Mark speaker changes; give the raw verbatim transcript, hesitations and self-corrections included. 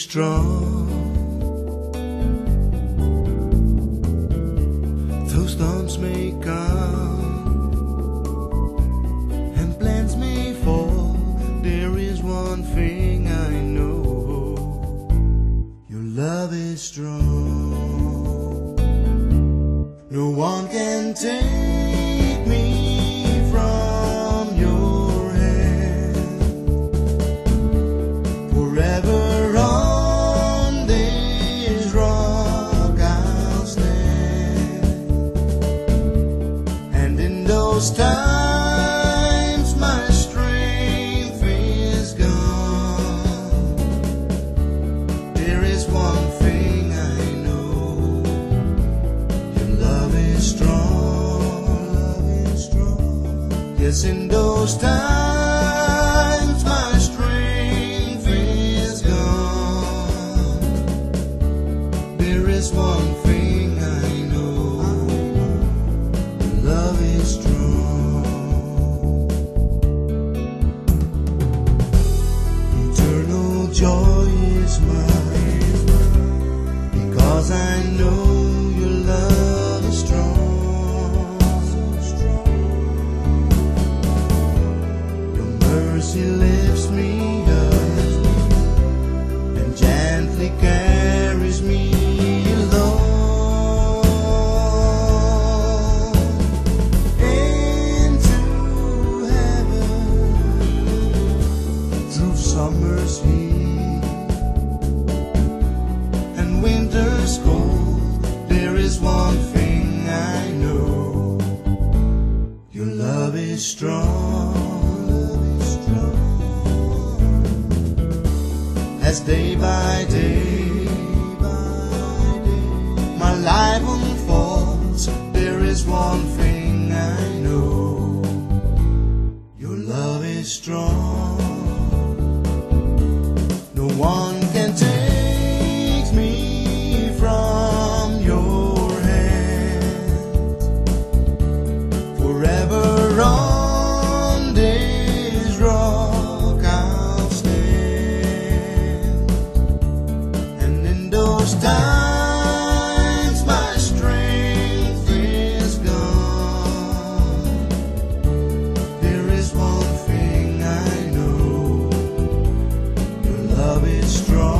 Speaker 1: strong. Though storms may come and plans may fall, there is one thing I know: your love is strong. No one can take me from your hand. Forever on this rock I'll stand, and in those times my strength is gone, there is one thing I know: your love is strong. Love is strong. Yes, in those times my strength is gone, there is one thing I know: your love is strong. Eternal joy is mine, because I know your love is strong. Your mercy lifts me up and gently carries me along into heaven. Through summer's heat and winter's cold, there is one thing I know: your love is strong. Love is strong. As day by day, my life unfolds, there is one thing I know: your love is strong. No one can take me from your hand. Forever on this rock I'll stand, and in those times my strength is gone, there is one thing I know: your love is strong.